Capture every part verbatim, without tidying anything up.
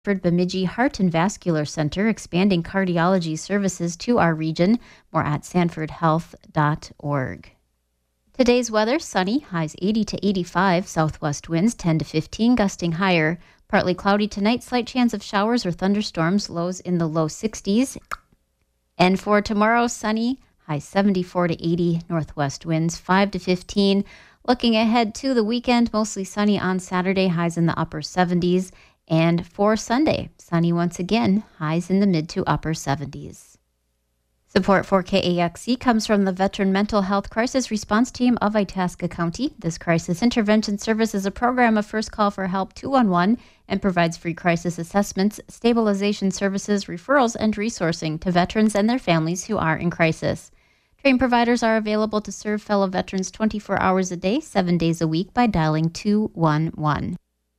Bemidji Heart and Vascular Center expanding cardiology services to our region. More at sanford health dot org. Today's weather, sunny, highs eighty to eighty-five, southwest winds ten to fifteen, gusting higher. Partly cloudy tonight, slight chance of showers or thunderstorms, lows in the low sixties. And for tomorrow, sunny, highs seventy-four to eighty, northwest winds five to fifteen. Looking ahead to the weekend, mostly sunny on Saturday, highs in the upper seventies. And for Sunday, sunny once again, highs in the mid to upper seventies. Support for K A X E comes from the Veteran Mental Health Crisis Response Team of Itasca County. This crisis intervention service is a program of First Call for Help two one one and provides free crisis assessments, stabilization services, referrals, and resourcing to veterans and their families who are in crisis. Trained providers are available to serve fellow veterans twenty-four hours a day, seven days a week by dialing two one one.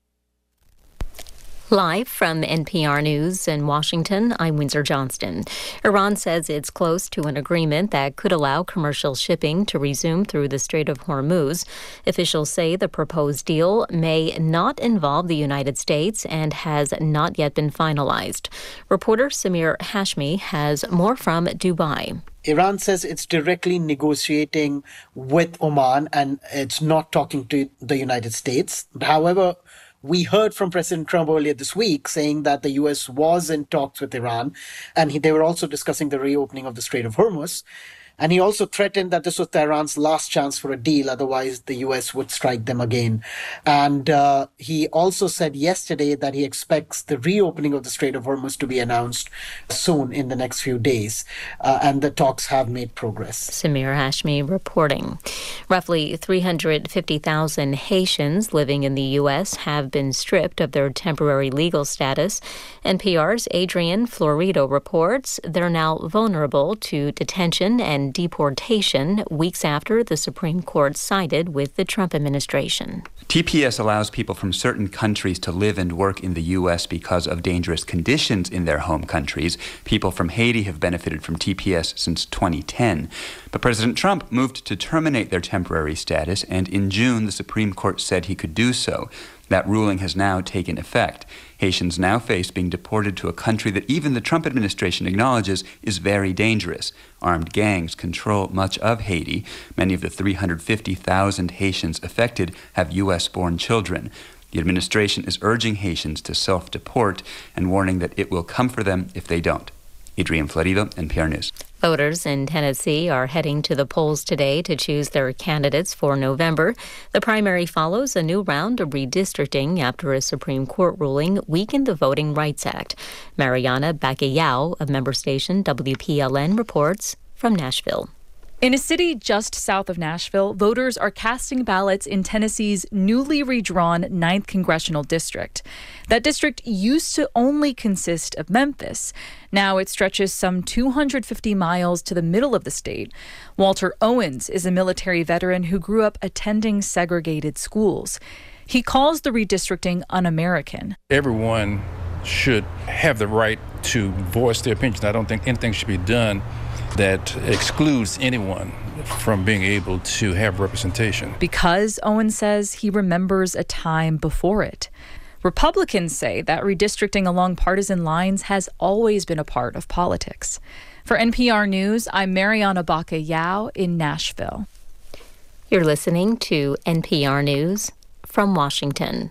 Live from N P R News in Washington, I'm Windsor Johnston. Iran says it's close to an agreement that could allow commercial shipping to resume through the Strait of Hormuz. Officials say the proposed deal may not involve the United States and has not yet been finalized. Reporter Samir Hashmi has more from Dubai. Iran says it's directly negotiating with Oman and it's not talking to the United States. However, we heard from President Trump earlier this week saying that the U S was in talks with Iran, and he, they were also discussing the reopening of the Strait of Hormuz. And he also threatened that this was Tehran's last chance for a deal, otherwise the U S would strike them again. And uh, he also said yesterday that he expects the reopening of the Strait of Hormuz to be announced soon in the next few days. Uh, and the talks have made progress. Samir Hashmi reporting. Roughly three hundred fifty thousand Haitians living in the U S have been stripped of their temporary legal status. N P R's Adrian Florido reports they're now vulnerable to detention and deportation weeks after the Supreme Court sided with the Trump administration. T P S allows people from certain countries to live and work in the U S because of dangerous conditions in their home countries. People from Haiti have benefited from T P S since twenty ten. But President Trump moved to terminate their temporary status, and in June, the Supreme Court said he could do so. That ruling has now taken effect. Haitians now face being deported to a country that even the Trump administration acknowledges is very dangerous. Armed gangs control much of Haiti. Many of the three hundred fifty thousand Haitians affected have U S-born children. The administration is urging Haitians to self-deport and warning that it will come for them if they don't. Adrian Florido, N P R News. Voters in Tennessee are heading to the polls today to choose their candidates for November. The primary follows a new round of redistricting after a Supreme Court ruling weakened the Voting Rights Act. Mariana Bacallao of member station W P L N reports from Nashville. In a city just south of Nashville, voters are casting ballots in Tennessee's newly redrawn ninth Congressional District. That district used to only consist of Memphis. Now it stretches some two hundred fifty miles to the middle of the state. Walter Owens is a military veteran who grew up attending segregated schools. He calls the redistricting un-American. Everyone should have the right to voice their opinions. I don't think anything should be done that excludes anyone from being able to have representation. Because, Owen says, he remembers a time before it. Republicans say that redistricting along partisan lines has always been a part of politics. For N P R News, I'm Mariana Bacallao in Nashville. You're listening to N P R News from Washington.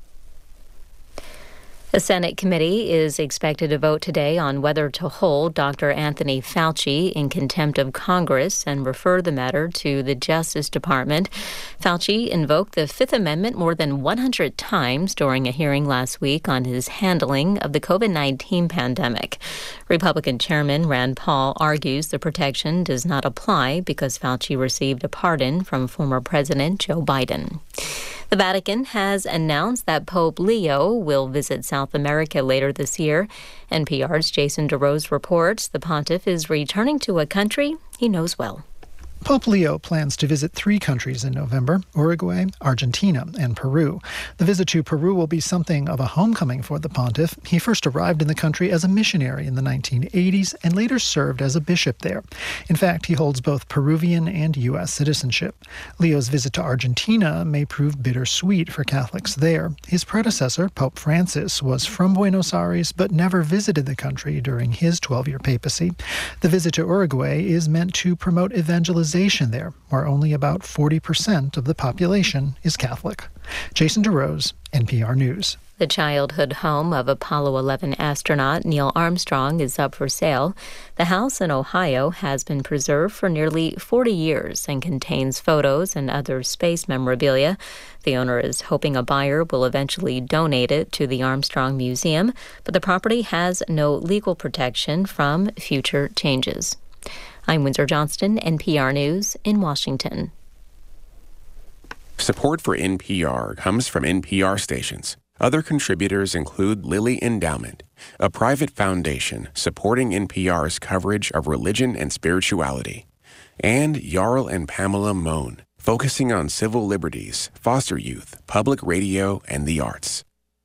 A Senate committee is expected to vote today on whether to hold Doctor Anthony Fauci in contempt of Congress and refer the matter to the Justice Department. Fauci invoked the Fifth Amendment more than one hundred times during a hearing last week on his handling of the COVID nineteen pandemic. Republican Chairman Rand Paul argues the protection does not apply because Fauci received a pardon from former President Joe Biden. The Vatican has announced that Pope Leo will visit South America later this year. N P R's Jason DeRose reports the pontiff is returning to a country he knows well. Pope Leo plans to visit three countries in November: Uruguay, Argentina, and Peru. The visit to Peru will be something of a homecoming for the pontiff. He first arrived in the country as a missionary in the nineteen eighties and later served as a bishop there. In fact, he holds both Peruvian and U S citizenship. Leo's visit to Argentina may prove bittersweet for Catholics there. His predecessor, Pope Francis, was from Buenos Aires but never visited the country during his twelve-year papacy. The visit to Uruguay is meant to promote evangelization there, where only about forty percent of the population is Catholic. Jason DeRose, N P R News. The childhood home of Apollo eleven astronaut Neil Armstrong is up for sale. The house in Ohio has been preserved for nearly forty years and contains photos and other space memorabilia. The owner is hoping a buyer will eventually donate it to the Armstrong Museum, but the property has no legal protection from future changes. I'm Windsor Johnston, N P R News in Washington. Support for N P R comes from N P R stations. Other contributors include Lilly Endowment, a private foundation supporting N P R's coverage of religion and spirituality, and Jarl and Pamela Mohn, focusing on civil liberties, foster youth, public radio, and the arts.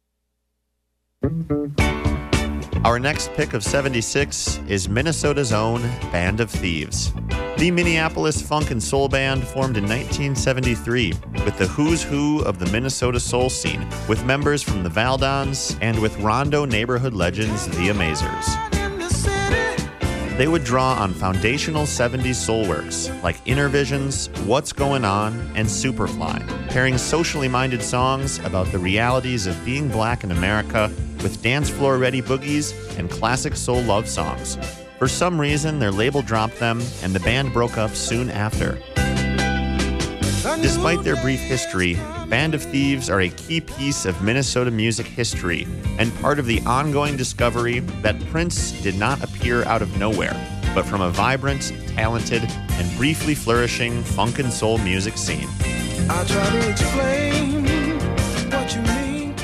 Our next pick of seventy-six is Minnesota's own Band of Thieves. The Minneapolis funk and soul band formed in nineteen seventy-three with the who's who of the Minnesota soul scene, with members from the Valdons and with Rondo neighborhood legends, the Amazers. They would draw on foundational seventies soul works like Inner Visions, What's Going On, and Superfly, pairing socially minded songs about the realities of being black in America with dance floor ready boogies and classic soul love songs. For some reason, their label dropped them, and the band broke up soon after. Despite their brief history, Band of Thieves are a key piece of Minnesota music history and part of the ongoing discovery that Prince did not appear out of nowhere, but from a vibrant, talented, and briefly flourishing funk and soul music scene. I try to explain what you mean.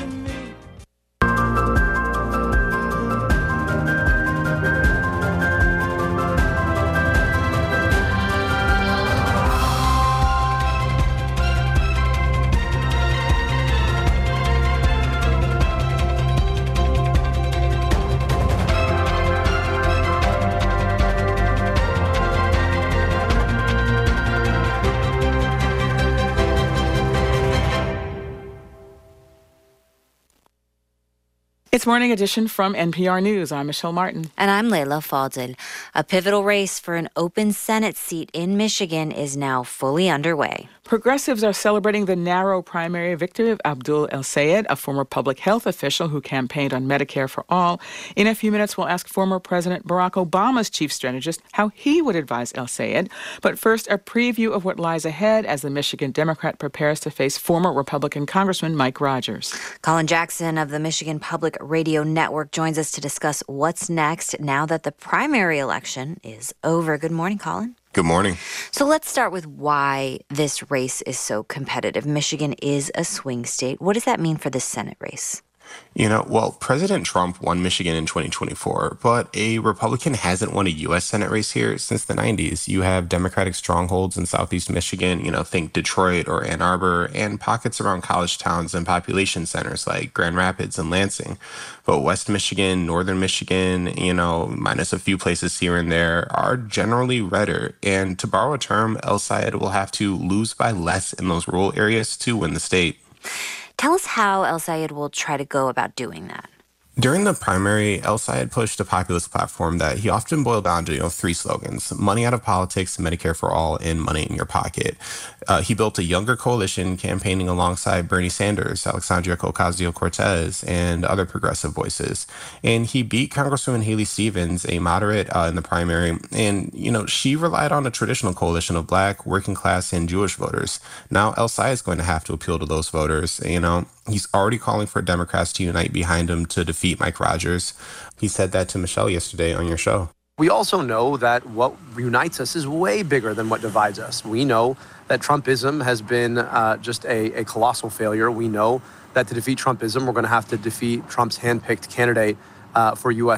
It's Morning Edition from N P R News. I'm Michelle Martin. And I'm Layla Fadel. A pivotal race for an open Senate seat in Michigan is now fully underway. Progressives are celebrating the narrow primary victory of Abdul El-Sayed, a former public health official who campaigned on Medicare for All. In a few minutes, we'll ask former President Barack Obama's chief strategist how he would advise El-Sayed. But first, a preview of what lies ahead as the Michigan Democrat prepares to face former Republican Congressman Mike Rogers. Colin Jackson of the Michigan Public Radio Network joins us to discuss what's next now that the primary election is over. Good morning, Colin. Good morning. So let's start with why this race is so competitive. Michigan is a swing state. What does that mean for the Senate race? You know, well, President Trump won Michigan in twenty twenty-four, but a Republican hasn't won a U S Senate race here since the nineties. You have Democratic strongholds in Southeast Michigan, you know, think Detroit or Ann Arbor, and pockets around college towns and population centers like Grand Rapids and Lansing. But West Michigan, Northern Michigan, you know, minus a few places here and there, are generally redder. And to borrow a term, El-Sayed will have to lose by less in those rural areas to win the state. Tell us how El-Sayed will try to go about doing that. During the primary, El-Sayed pushed a populist platform that he often boiled down to, you know, three slogans: money out of politics, Medicare for all, and money in your pocket. Uh, he built a younger coalition campaigning alongside Bernie Sanders, Alexandria Ocasio-Cortez, and other progressive voices. And he beat Congresswoman Haley Stevens, a moderate, uh, in the primary. And, you know, she relied on a traditional coalition of black, working class, and Jewish voters. Now El-Sayed is going to have to appeal to those voters. You know, he's already calling for Democrats to unite behind him to defeat Mike Rogers. He said that to Michelle yesterday on your show. We also know that what unites us is way bigger than what divides us. We know that Trumpism has been uh, just a, a colossal failure. We know that to defeat Trumpism, we're going to have to defeat Trump's handpicked candidate uh, for U S Senate.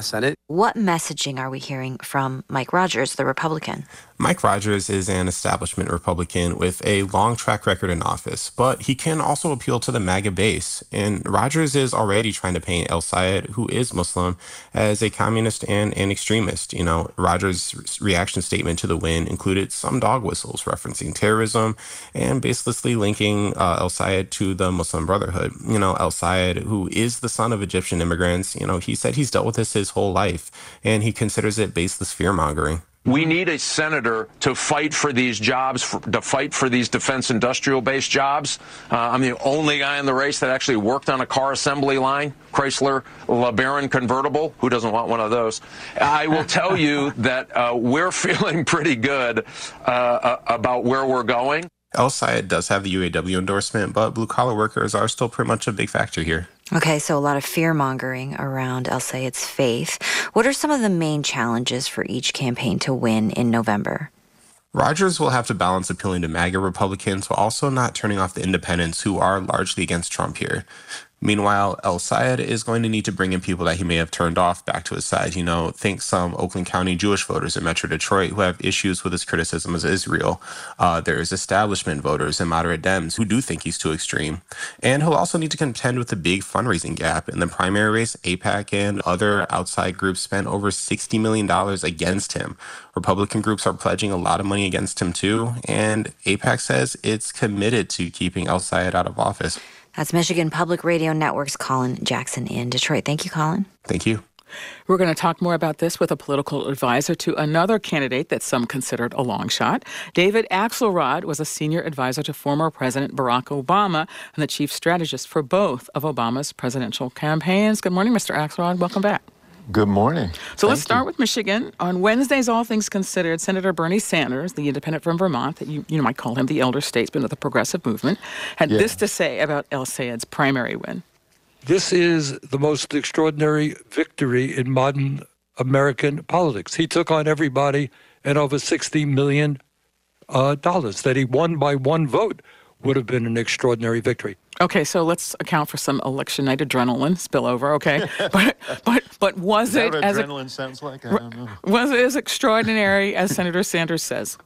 What messaging are we hearing from Mike Rogers, the Republican? Mike Rogers is an establishment Republican with a long track record in office, but he can also appeal to the MAGA base. And Rogers is already trying to paint El Sayed, who is Muslim, as a communist and an extremist. You know, Rogers' reaction statement to the win included some dog whistles referencing terrorism and baselessly linking uh, El Sayed to the Muslim Brotherhood. You know, El Sayed, who is the son of Egyptian immigrants, you know, he said he's dealt with this his whole life, and he considers it baseless fear-mongering. We need a senator to fight for these jobs, for, to fight for these defense industrial-based jobs. Uh, I'm the only guy in the race that actually worked on a car assembly line, Chrysler LeBaron convertible. Who doesn't want one of those? I will tell you that uh, we're feeling pretty good uh, about where we're going. El Sayed does have the U A W endorsement, but blue-collar workers are still pretty much a big factor here. Okay, so a lot of fear-mongering around El Sayed's faith. What are some of the main challenges for each campaign to win in November? Rogers will have to balance appealing to MAGA Republicans while also not turning off the independents who are largely against Trump here. Meanwhile, El Sayed is going to need to bring in people that he may have turned off back to his side. You know, think some Oakland County Jewish voters in Metro Detroit who have issues with his criticism of Israel. Uh, there's establishment voters and moderate Dems who do think he's too extreme. And he'll also need to contend with the big fundraising gap. In the primary race, AIPAC and other outside groups spent over sixty million dollars against him. Republican groups are pledging a lot of money against him too. And AIPAC says it's committed to keeping El Sayed out of office. That's Michigan Public Radio Network's Colin Jackson in Detroit. Thank you, Colin. Thank you. We're going to talk more about this with a political advisor to another candidate that some considered a long shot. David Axelrod was a senior advisor to former President Barack Obama and the chief strategist for both of Obama's presidential campaigns. Good morning, Mister Axelrod. Welcome back. Good morning. So Thank let's start you. with Michigan. On Wednesdays, all things considered, Senator Bernie Sanders, the independent from Vermont, that you, you might call him the elder statesman of the progressive movement, had yeah. this to say about El Sayed's primary win. This is the most extraordinary victory in modern American politics. He took on everybody and over sixty million dollars. Uh, that he won by one vote would have been an extraordinary victory. Okay, so let's account for some election night adrenaline spillover. Okay, but but but was is that it what as adrenaline sounds like? I don't know. Was it as extraordinary as Senator Sanders says?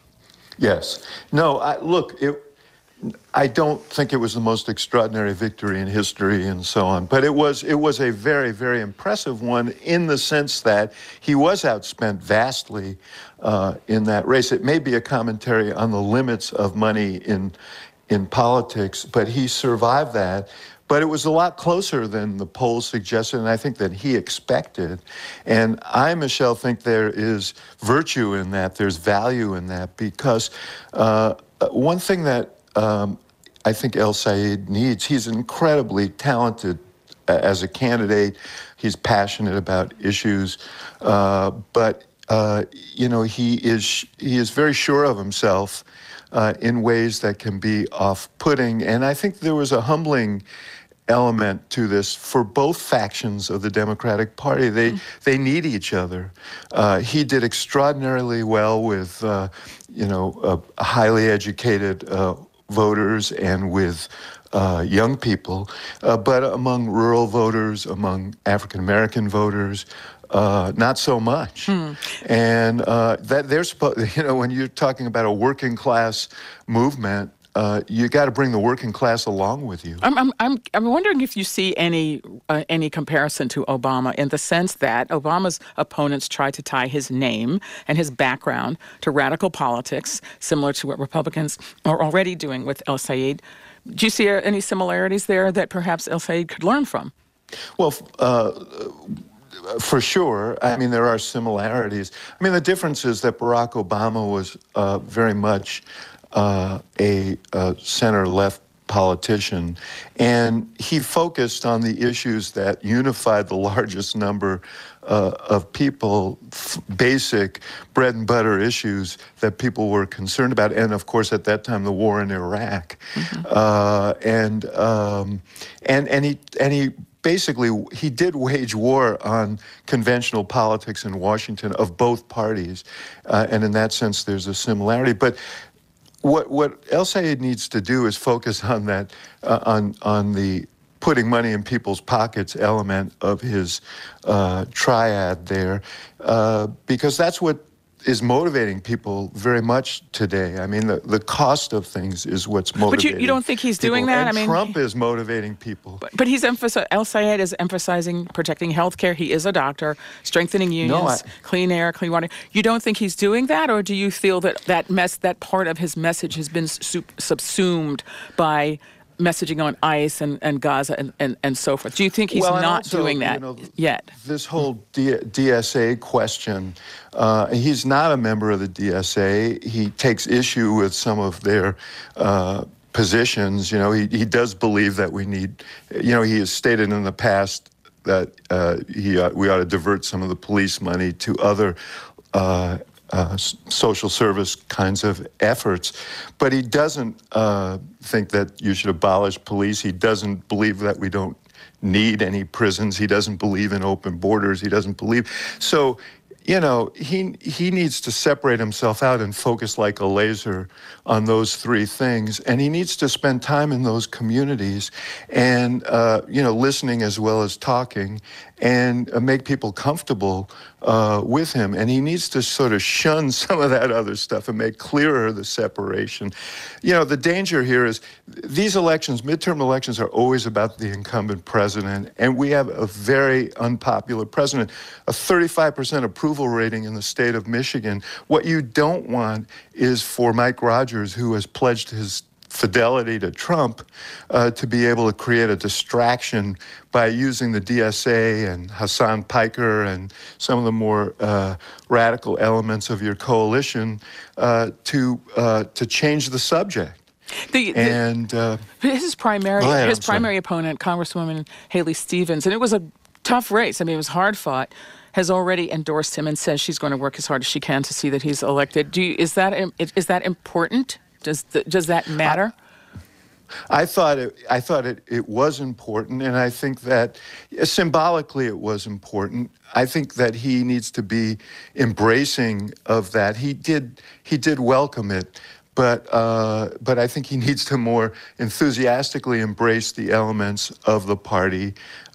Yes. No. I, look, it. I don't think it was the most extraordinary victory in history and so on, but it was it was a very, very impressive one in the sense that he was outspent vastly uh, in that race. It may be a commentary on the limits of money in in politics, but he survived that. But it was a lot closer than the polls suggested, and I think that he expected. And I, Michelle, think there is virtue in that. There's value in that because uh, one thing that Um, I think El Sayed needs. He's incredibly talented as a candidate. He's passionate about issues, uh, but uh, you know he is he is very sure of himself uh, in ways that can be off-putting. And I think there was a humbling element to this for both factions of the Democratic Party. They mm. they need each other. Uh, he did extraordinarily well with uh, you know a highly educated Uh, voters and with uh, young people, uh, but among rural voters, among African-American voters, uh, not so much. Hmm. And uh, that they're supposed, you know, when you're talking about a working class movement, uh, you got to bring the working class along with you. I'm I'm I'm, I'm wondering if you see any uh, any comparison to Obama in the sense that Obama's opponents try to tie his name and his background to radical politics, similar to what Republicans are already doing with El Sayed. Do you see uh, any similarities there that perhaps El Sayed could learn from? Well. Uh, For sure. I mean, there are similarities. I mean, the difference is that Barack Obama was uh, very much uh, a, a center-left politician, and he focused on the issues that unified the largest number uh, of people, f- basic bread-and-butter issues that people were concerned about, and, of course, at that time, the war in Iraq. Mm-hmm. Uh, and, um, and, and he and he basically, he did wage war on conventional politics in Washington of both parties, uh, and in that sense, there's a similarity. But what what El Sayed needs to do is focus on that, uh, on on the putting money in people's pockets element of his uh, triad there, uh, because that's what is motivating people very much today. I mean, the, the cost of things is what's motivating. But you, you don't think he's people. doing that? And I mean, Trump is motivating people. But, but he's emphasizing, El-Sayed is emphasizing protecting health care. He is a doctor, strengthening unions, No, I, clean air, clean water. You don't think he's doing that, or do you feel that that, mess, that part of his message has been su- subsumed by messaging on ICE and, and Gaza and, and, and so forth? Do you think he's well, not also, doing that you know, yet? This whole D- DSA question, uh, he's not a member of the D S A. He takes issue with some of their uh, positions. You know, he, he does believe that we need, you know, he has stated in the past that uh, he uh, we ought to divert some of the police money to other uh, Uh, social service kinds of efforts. But he doesn't uh, think that you should abolish police. He doesn't believe that we don't need any prisons. He doesn't believe in open borders. He doesn't believe. So, you know, he he needs to separate himself out and focus like a laser on those three things. And he needs to spend time in those communities and, uh, you know, listening as well as talking, and uh, make people comfortable uh, with him. And he needs to sort of shun some of that other stuff and make clearer the separation. You know, the danger here is these elections, midterm elections, are always about the incumbent president. And we have a very unpopular president, a thirty-five percent approval rating in the state of Michigan. What you don't want is for Mike Rogers, who has pledged his fidelity to Trump, uh, to be able to create a distraction by using the D S A and Hassan Piker and some of the more uh, radical elements of your coalition uh, to uh, to change the subject. The, the, and uh, his primary ahead, his I'm primary sorry. opponent, Congresswoman Haley Stevens, and it was a tough race. I mean, it was hard fought. Has already endorsed him and says she's going to work as hard as she can to see that he's elected. Do you, is that is that important? Does the, does that matter? I, I thought it. I thought it, it was important, and I think that uh, symbolically it was important. I think that he needs to be embracing of that. He did. He did welcome it. But uh, but I think he needs to more enthusiastically embrace the elements of the party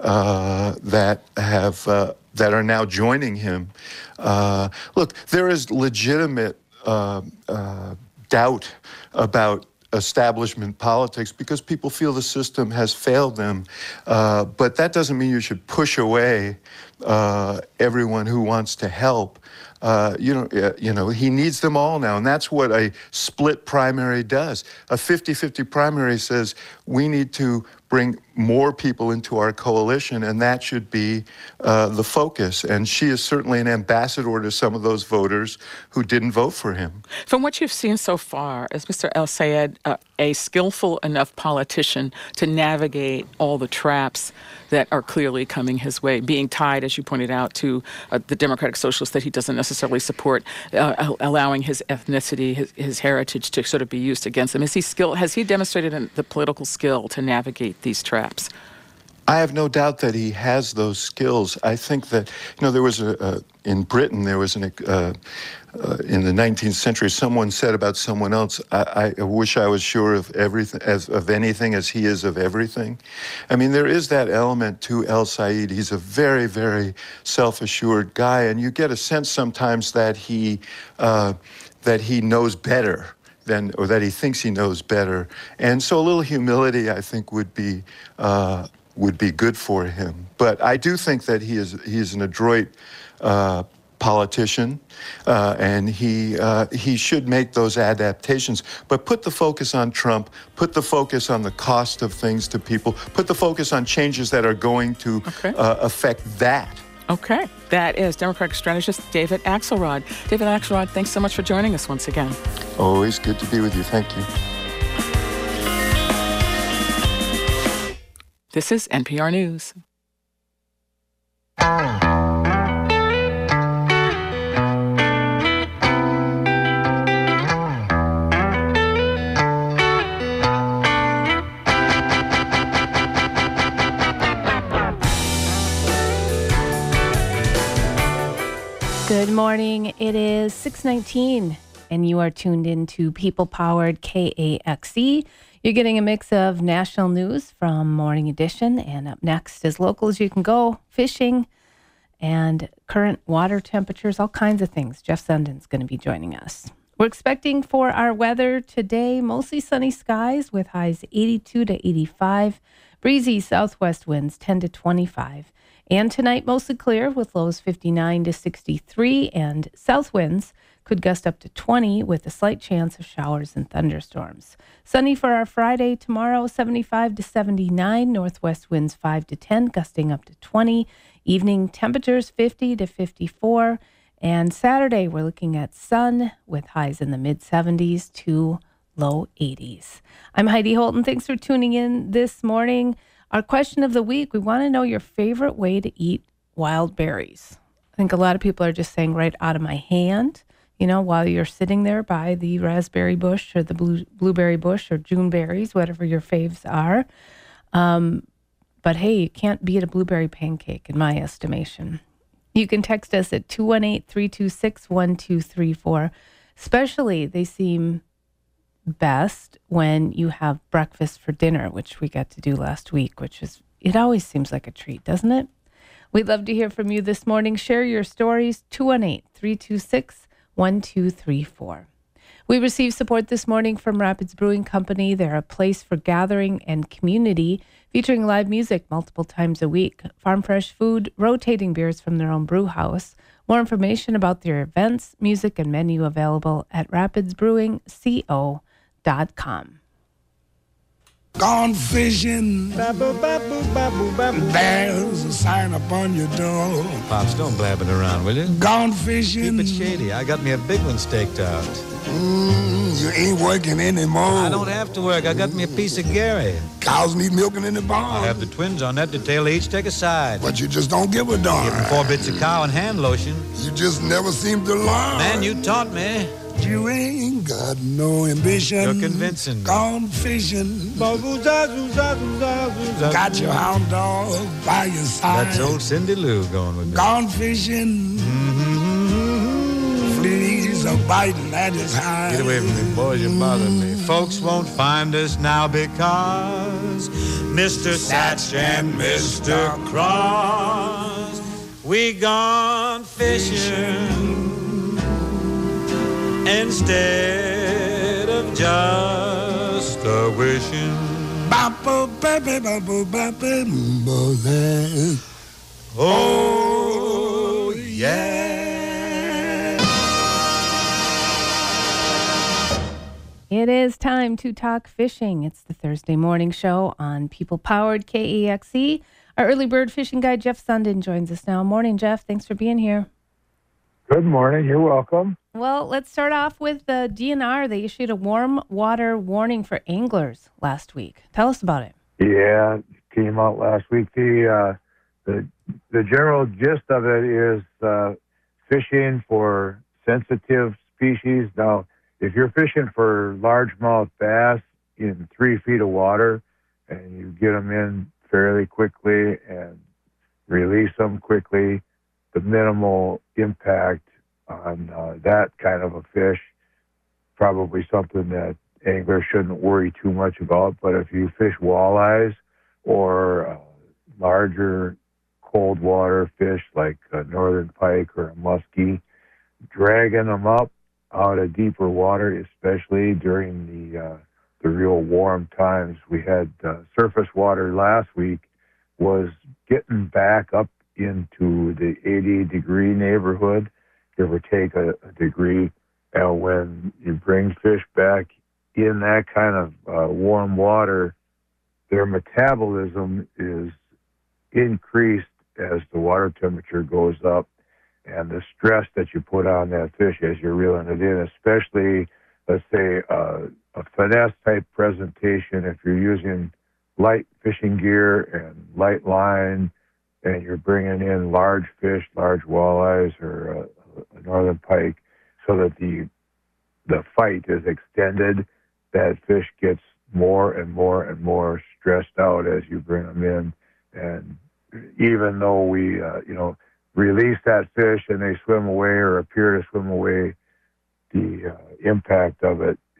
uh, that have uh, that are now joining him. Uh, look, there is legitimate uh, uh, doubt about establishment politics because people feel the system has failed them. Uh, but that doesn't mean you should push away uh, everyone who wants to help. Uh, you know, uh, you know, he needs them all now, and that's what a split primary does. A fifty-fifty primary says we need to bring more people into our coalition, and that should be uh, the focus. And she is certainly an ambassador to some of those voters who didn't vote for him. From what you've seen so far, is Mister El-Sayed uh, a skillful enough politician to navigate all the traps that are clearly coming his way, being tied, as you pointed out, to uh, the Democratic Socialists that he doesn't necessarily support, uh, allowing his ethnicity, his, his heritage to sort of be used against him? Is he skill? Has he demonstrated an, the political skill to navigate these traps? I have no doubt that he has those skills. I think that, you know, there was a, uh, in Britain, there was an, uh, uh, in the nineteenth century, someone said about someone else, I, I wish I was sure of everything, as, of anything as he is of everything. I mean, there is that element to El-Sayed. He's a very, very self-assured guy, and you get a sense sometimes that he, uh, that he knows better. Than, or that he thinks he knows better. And so a little humility, I think, would be uh, would be good for him. But I do think that he is he is an adroit uh, politician, uh, and he uh, he should make those adaptations. But put the focus on Trump, put the focus on the cost of things to people, put the focus on changes that are going to okay. uh, affect that. Okay. That is Democratic strategist David Axelrod. David Axelrod, thanks so much for joining us once again. Always good to be with you. Thank you. This is N P R News. Good morning. It is six nineteen, and you are tuned in to People-Powered K A X E. You're getting a mix of national news from Morning Edition, and up next, as local as you can go, fishing and current water temperatures, all kinds of things. Jeff Sundin's going to be joining us. We're expecting for our weather today, mostly sunny skies with highs eighty-two to eighty-five, breezy southwest winds ten to twenty-five. And tonight, mostly clear with lows fifty-nine to sixty-three, and south winds could gust up to twenty with a slight chance of showers and thunderstorms. Sunny for our Friday. Tomorrow, seventy-five to seventy-nine, northwest winds five to ten, gusting up to twenty. Evening temperatures fifty to fifty-four. And Saturday, we're looking at sun with highs in the mid-seventies to low eighties. I'm Heidi Holton. Thanks for tuning in this morning. Our question of the week, we want to know your favorite way to eat wild berries. I think a lot of people are just saying right out of my hand, you know, while you're sitting there by the raspberry bush or the blue, blueberry bush or June berries, whatever your faves are. Um, but hey, you can't beat a blueberry pancake in my estimation. You can text us at two one eight, three two six, one two three four. Especially, they seem best when you have breakfast for dinner, which we got to do last week, which is, it always seems like a treat, doesn't it? We'd love to hear from you this morning. Share your stories, two one eight, three two six, one two three four. We received support this morning from Rapids Brewing Company. They're a place for gathering and community, featuring live music multiple times a week, farm fresh food, rotating beers from their own brew house. More information about their events, music, and menu available at rapids brewing co dot com. Gone fishing, babble, babble, babble, babble. There's a sign upon your door. Pops, don't blab it around, will you? Gone fishing. Keep it shady. I got me a big one staked out. Mm, you ain't working anymore. I don't have to work. I got me a piece of Gary. Cows need milking in the barn. I have the twins on that detail. They each take a side. But you just don't give a darn. Give them four bits of cow and hand lotion. You just never seem to learn. Man, you taught me. You ain't got no ambition. You're convincing me. Gone fishing. Got your hound dog by your side. That's old Cindy Lou going with me. Gone fishing. Mm-hmm. Fleas are biting at his hide. Get away from me, boys. You're bothering me. Folks won't find us now because Mister Satch and Mister Cross, we gone fishing. Instead of just a wishing. Oh, yeah. It is time to talk fishing. It's the Thursday morning show on people-powered K E X E. Our early bird fishing guide, Jeff Sundin, joins us now. Morning, Jeff. Thanks for being here. Good morning. You're welcome. Well, let's start off with the D N R. They issued a warm water warning for anglers last week. Tell us about it. Yeah, it came out last week. The uh, the the general gist of it is uh, fishing for sensitive species. Now, if you're fishing for largemouth bass in three feet of water and you get them in fairly quickly and release them quickly, the minimal impact on uh, that kind of a fish, probably something that anglers shouldn't worry too much about. But if you fish walleyes or uh, larger cold water fish like a northern pike or a muskie, dragging them up out of deeper water, especially during the uh, the real warm times. We had uh, surface water last week was getting back up into the eighty degree neighborhood, give or take a, a degree. And when you bring fish back in that kind of uh, warm water, their metabolism is increased as the water temperature goes up, and the stress that you put on that fish as you're reeling it in, especially, let's say, uh, a finesse type presentation, if you're using light fishing gear and light line, and you're bringing in large fish, large walleyes, or a, a northern pike, so that the the fight is extended, that fish gets more and more and more stressed out as you bring them in. And even though we, uh, you know, release that fish and they swim away or appear to swim away, the uh, impact of it is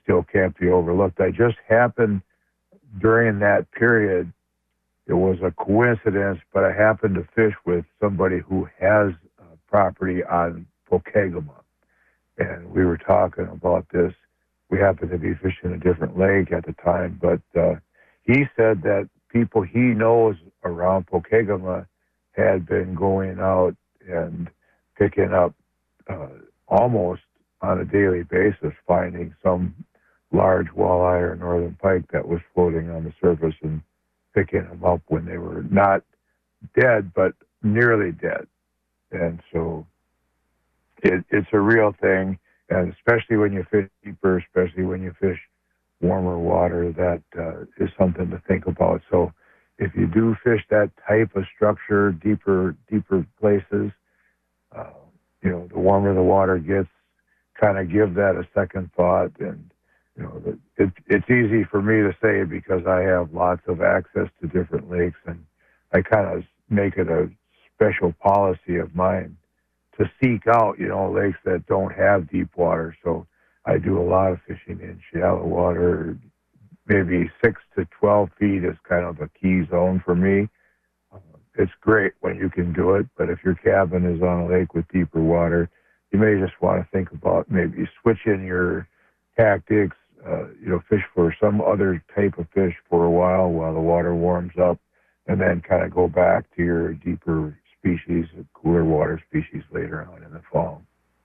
still can't be overlooked. I just happened during that period, it was a coincidence, but I happened to fish with somebody who has uh, property on Pokegama. And we were talking about this. We happened to be fishing a different lake at the time, but uh, he said that people he knows around Pokegama had been going out and picking up uh, almost on a daily basis, finding some large walleye or northern pike that was floating on the surface and picking them up when they were not dead, but nearly dead. And so it, it's a real thing, and especially when you fish deeper, especially when you fish warmer water, that uh, is something to think about. So if you do fish that type of structure, deeper, deeper places, uh, you know, the warmer the water gets, kind of give that a second thought. And, you know, it, it's easy for me to say because I have lots of access to different lakes, and I kind of make it a special policy of mine to seek out, you know, lakes that don't have deep water. So I do a lot of fishing in shallow water. Maybe six to twelve feet is kind of a key zone for me. Uh, it's great when you can do it, but if your cabin is on a lake with deeper water, you may just want to think about maybe switching your tactics, uh, you know, fish for some other type of fish for a while while the water warms up, and then kind of go back to your deeper species, cooler water species later on in the fall.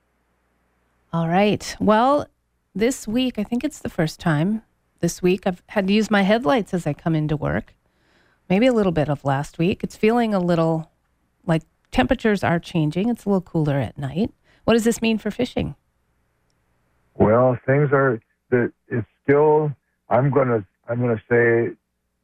All right. Well, this week, I think it's the first time this week I've had to use my headlights as I come into work. Maybe a little bit of last week. It's feeling a little like temperatures are changing. It's a little cooler at night. What does this mean for fishing? Well, things are that it's still. I'm gonna. I'm gonna say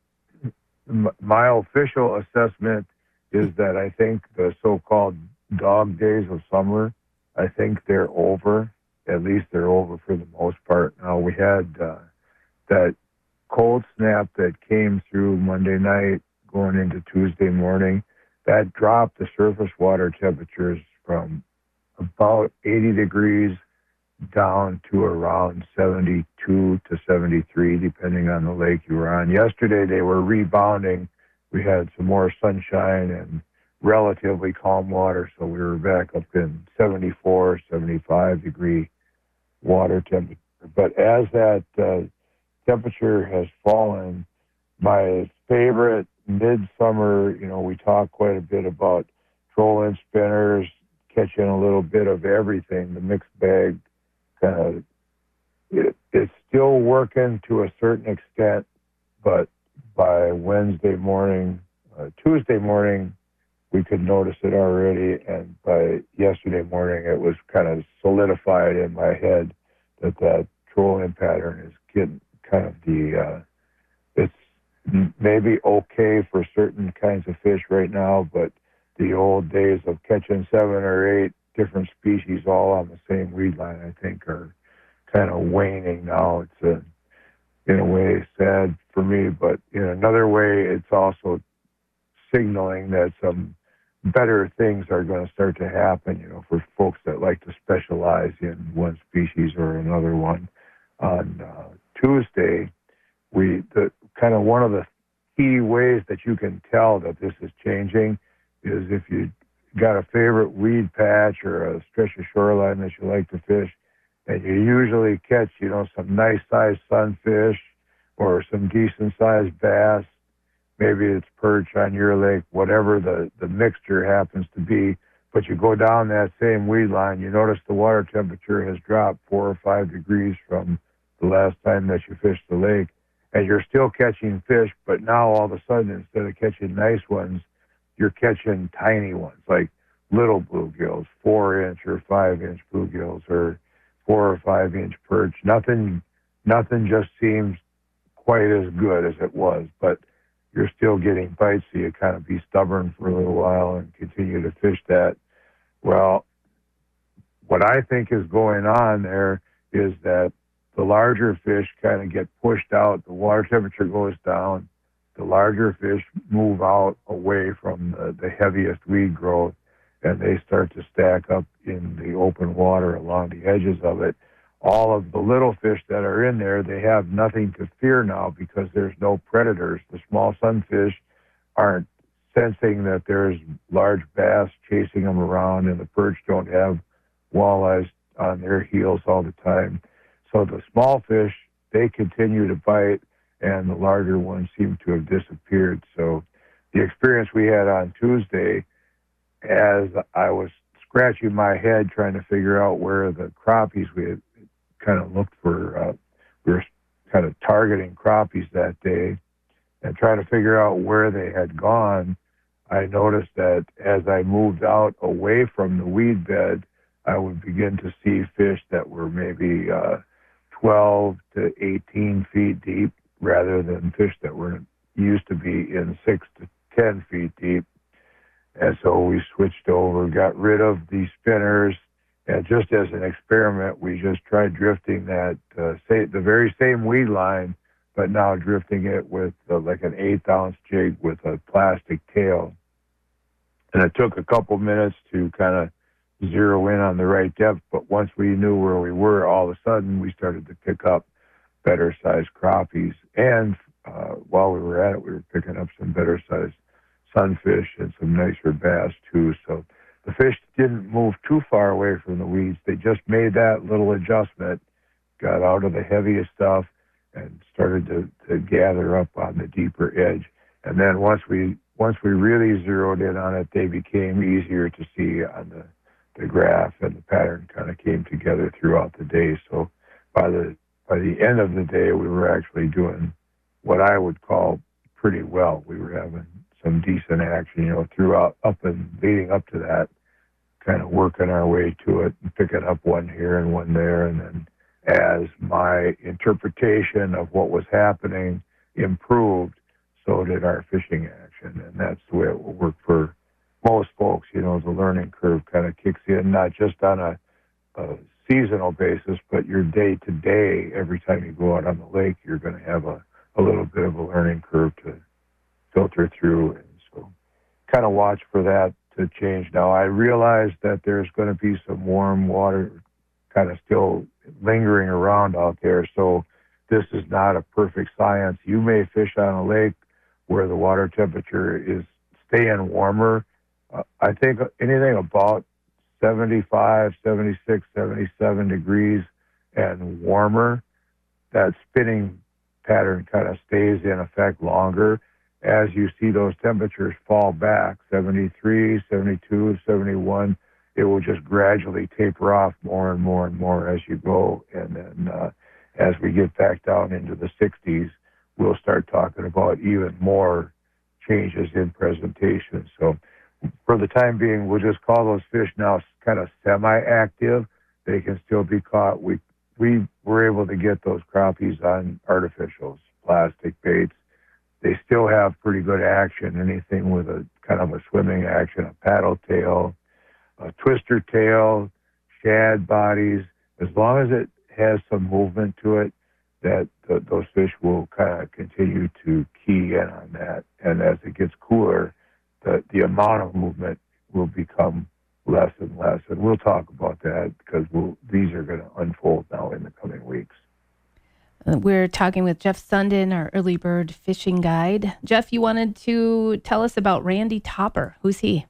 m- my official assessment is that I think the so-called dog days of summer, I think they're over. At least they're over for the most part. Now we had uh, that cold snap that came through Monday night, going into Tuesday morning. That dropped the surface water temperatures from about eighty degrees down to around seventy-two to seventy-three, depending on the lake you were on. Yesterday, they were rebounding. We had some more sunshine and relatively calm water, so we were back up in seventy-four, seventy-five degree water temperature. But as that uh, temperature has fallen, my favorite midsummer, you know, we talk quite a bit about trolling spinners, catching a little bit of everything, the mixed bag kind of, it, it's still working to a certain extent, but by Wednesday morning, uh, Tuesday morning, we could notice it already, and by yesterday morning, it was kind of solidified in my head that that trolling pattern is getting kind of the, uh, it's maybe okay for certain kinds of fish right now, but the old days of catching seven or eight different species all on the same weed line, I think, are kind of waning now. It's a, in a way sad for me, but in another way, it's also signaling that some better things are going to start to happen, you know, for folks that like to specialize in one species or another one. On uh, Tuesday, we the kind of one of the key ways that you can tell that this is changing is if you got a favorite weed patch or a stretch of shoreline that you like to fish, and you usually catch, you know, some nice sized sunfish or some decent sized bass. Maybe it's perch on your lake, whatever the, the mixture happens to be. But you go down that same weed line, you notice the water temperature has dropped four or five degrees from the last time that you fished the lake. And you're still catching fish, but now all of a sudden, instead of catching nice ones, you're catching tiny ones, like little bluegills, four-inch or five-inch bluegills, or four or five-inch perch. Nothing, nothing just seems quite as good as it was, but you're still getting bites, so you kind of be stubborn for a little while and continue to fish that. Well, what I think is going on there is that the larger fish kind of get pushed out, the water temperature goes down, the larger fish move out away from the, the heaviest weed growth, and they start to stack up in the open water along the edges of it. all of the little fish that are in there, they have nothing to fear now because there's no predators. The small sunfish aren't sensing that there's large bass chasing them around, and the perch don't have walleyes on their heels all the time. So the small fish, they continue to bite, and the larger ones seem to have disappeared. So the experience we had on Tuesday, as I was scratching my head trying to figure out where the crappies, we had kind of looked for, uh, we were kind of targeting crappies that day and trying to figure out where they had gone. I noticed that as I moved out away from the weed bed, I would begin to see fish that were maybe uh, twelve to eighteen feet deep rather than fish that were used to be in six to ten feet deep. And so we switched over, got rid of the spinners, and just as an experiment, we just tried drifting that, uh, say, the very same weed line, but now drifting it with uh, like an eighth ounce jig with a plastic tail. And it took a couple minutes to kind of zero in on the right depth, but once we knew where we were, all of a sudden we started to pick up better sized crappies. And uh, while we were at it, we were picking up some better sized sunfish and some nicer bass too. So the fish didn't move too far away from the weeds. They just made that little adjustment, got out of the heaviest stuff, and started to, to gather up on the deeper edge. And then once we once we really zeroed in on it, they became easier to see on the, the graph, and the pattern kind of came together throughout the day. So by the by the end of the day, we were actually doing what I would call pretty well. We were having some decent action, you know, throughout, up and leading up to that, kind of working our way to it and picking up one here and one there. And then as my interpretation of what was happening improved, so did our fishing action. And that's the way it will work for most folks. You know, the learning curve kind of kicks in, not just on a, a seasonal basis, but your day to day. Every time you go out on the lake, you're going to have a, a little bit of a learning curve to filter through. And so kind of watch for that to change. Now, I realize that there's going to be some warm water kind of still lingering around out there. So this is not a perfect science. You may fish on a lake where the water temperature is staying warmer. Uh, I think anything about seventy-five, seventy-six, seventy-seven degrees and warmer, that spinning pattern kind of stays in effect longer. As you see those temperatures fall back, seventy-three, seventy-two, seventy-one, it will just gradually taper off more and more and more as you go. And then uh, as we get back down into the sixties, we'll start talking about even more changes in presentation. So for the time being, we'll just call those fish now kind of semi-active. They can still be caught. We we were able to get those crappies on artificials, plastic baits. They still have pretty good action. Anything with a kind of a swimming action, a paddle tail, a twister tail, shad bodies, as long as it has some movement to it, that th- those fish will kind of continue to key in on that. And as it gets cooler, the, the amount of movement will become less and less. And we'll talk about that because we'll, these are going to unfold now in the coming weeks. We're talking with Jeff Sundin, our early bird fishing guide. Jeff, you wanted to tell us about Randy Topper. Who's he?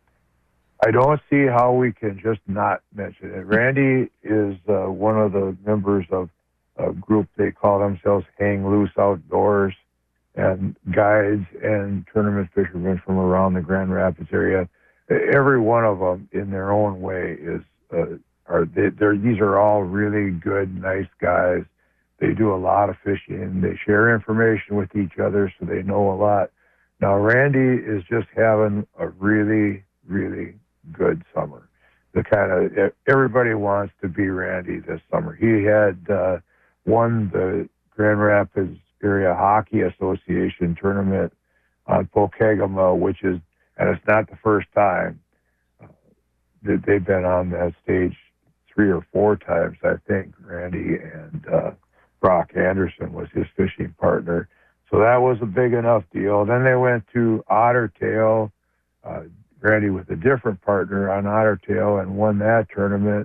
I don't see how we can just not mention it. Randy is uh, one of the members of a group they call themselves Hang Loose Outdoors, and guides and tournament fishermen from around the Grand Rapids area. Every one of them, in their own way, is uh, are they, they're these are all really good, nice guys. They do a lot of fishing. They share information with each other, so they know a lot. Now, Randy is just having a really, really good summer. The kind of everybody wants to be Randy this summer. He had uh, won the Grand Rapids Area Hockey Association tournament on Pokegama, which is, and it's not the first time uh, that they've been on that stage three or four times, I think. Randy and uh, Brock Anderson was his fishing partner. So that was a big enough deal. Then they went to Ottertail, uh, Randy with a different partner on Ottertail, and won that tournament.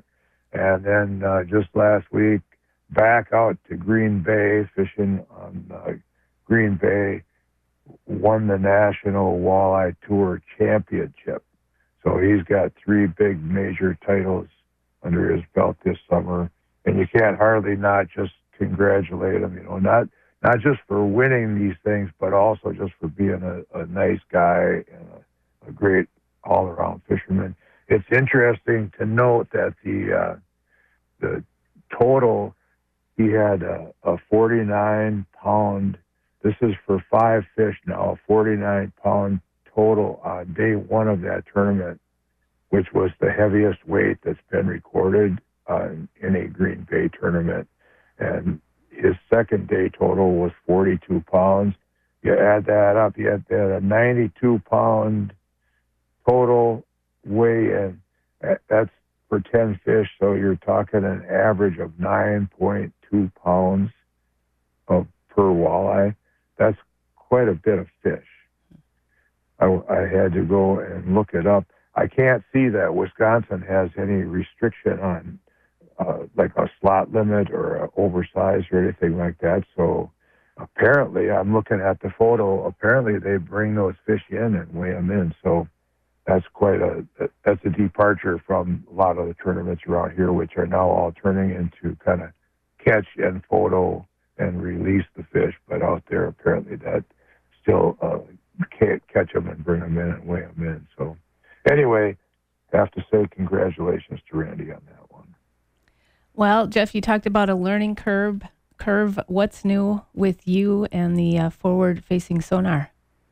And then uh, just last week, back out to Green Bay, fishing on uh, Green Bay, won the National Walleye Tour Championship. So he's got three big major titles under his belt this summer. And you can't hardly not just congratulate him, you know, not not just for winning these things, but also just for being a, a nice guy and a, a great all-around fisherman. It's interesting to note that the uh, the total, he had a, a forty-nine pound, this is for five fish now, a forty-nine pound total on day one of that tournament, which was the heaviest weight that's been recorded uh, in a Green Bay tournament. And his second day total was forty-two pounds. You add that up, you had a ninety-two pound total weigh-in. That's for ten fish, so you're talking an average of nine point two pounds of per walleye. That's quite a bit of fish. I, I had to go and look it up. I can't see that Wisconsin has any restriction on uh, like a slot limit or a oversized or anything like that. So apparently, I'm looking at the photo, apparently they bring those fish in and weigh them in. So that's quite a, that's a departure from a lot of the tournaments around here, which are now all turning into kind of catch and photo and release the fish. But out there, apparently that still uh, can't catch them and bring them in and weigh them in. So anyway, I have to say congratulations to Randy on that one. Well, Jeff, you talked about a learning curve. Curve. What's new with you and the uh, forward-facing sonar?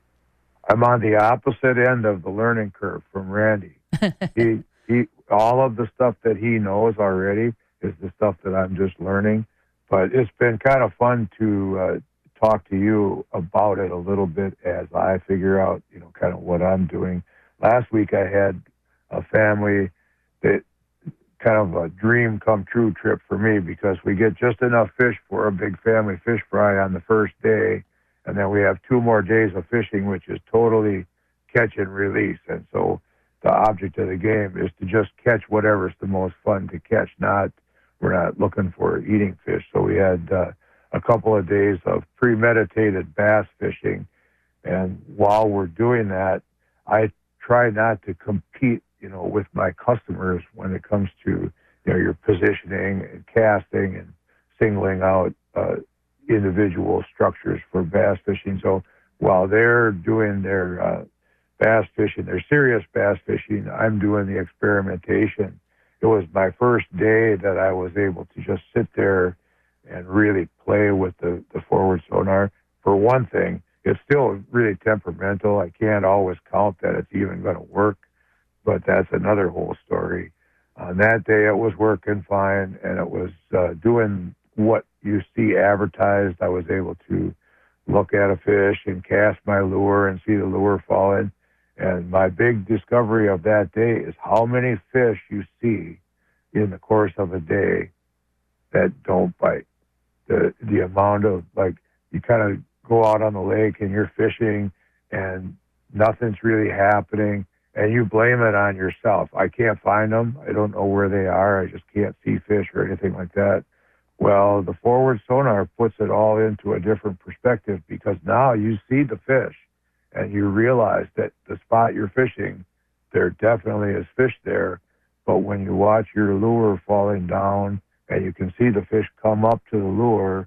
I'm on the opposite end of the learning curve from Randy. he, he, all of the stuff that he knows already is the stuff that I'm just learning. But it's been kind of fun to uh, talk to you about it a little bit as I figure out, you know, kind of what I'm doing. Last week I had a family that kind of a dream come true trip for me because we get just enough fish for a big family fish fry on the first day. And then we have two more days of fishing, which is totally catch and release. And so the object of the game is to just catch whatever's the most fun to catch. Not, we're not looking for eating fish. So we had uh, a couple of days of premeditated bass fishing. And while we're doing that, I try not to compete, you know, with my customers when it comes to, you know, your positioning and casting and singling out uh, individual structures for bass fishing. So while they're doing their uh, bass fishing, their serious bass fishing, I'm doing the experimentation. It was my first day that I was able to just sit there and really play with the, the forward sonar. For one thing, it's still really temperamental. I can't always count that it's even going to work, but that's another whole story. On that day, it was working fine, and it was uh, doing what you see advertised. I was able to look at a fish and cast my lure and see the lure fall in. And my big discovery of that day is how many fish you see in the course of a day that don't bite. The the amount of, like, you kind of go out on the lake and you're fishing and nothing's really happening and you blame it on yourself. I can't find them. I don't know where they are. I just can't see fish or anything like that. Well, the forward sonar puts it all into a different perspective because now you see the fish and you realize that the spot you're fishing, there definitely is fish there. But when you watch your lure falling down and you can see the fish come up to the lure,